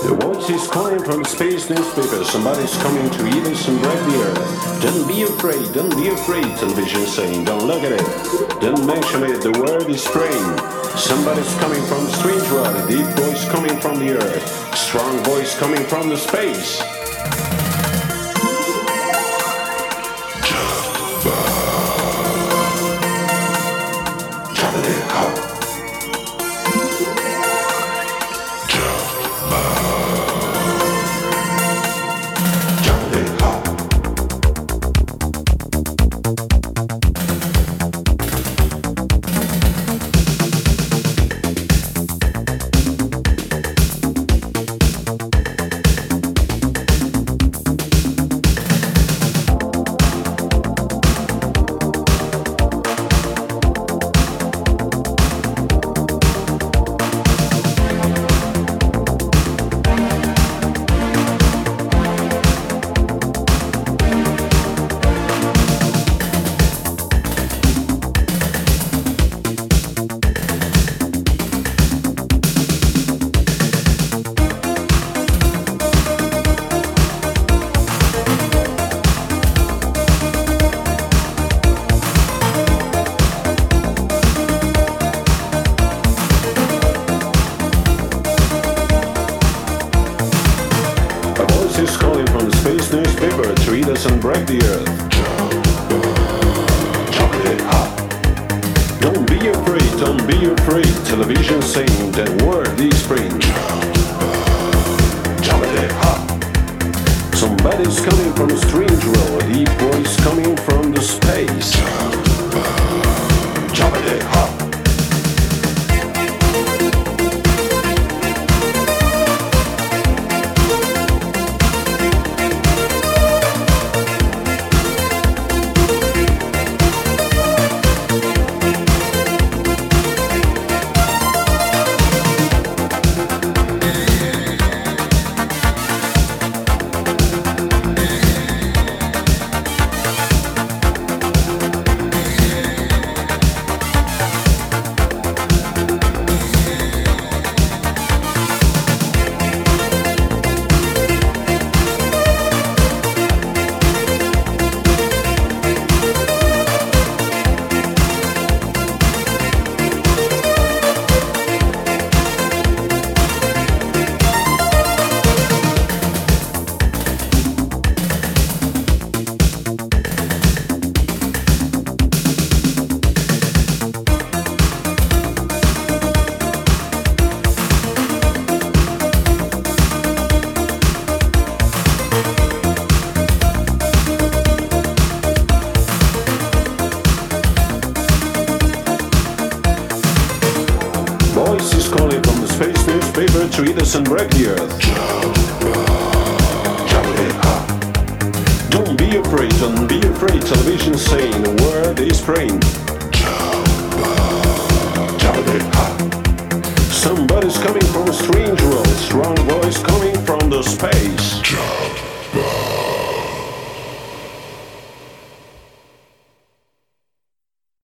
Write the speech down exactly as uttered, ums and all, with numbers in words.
The voice is calling from the space newspaper. Somebody's coming to eat us and break the earth. Don't be afraid, don't be afraid, television saying. Don't look at it, don't mention it, the word is praying. Somebody's coming from the strange world. A deep voice coming from the earth. Strong voice coming from the space. Is calling from the space newspaper to read us and break the earth. Chocolate hot. Don't be afraid, don't be afraid. Television saying that word is spring. Chocolate hot. Somebody's coming from a strange world. A deep voice coming from the space. Chocolate hot. Voice is calling from the space newspaper to read us and break the earth. Don't be afraid, don't be afraid. Television saying the word is praying. Somebody's coming from a strange world. Strong voice coming from the space.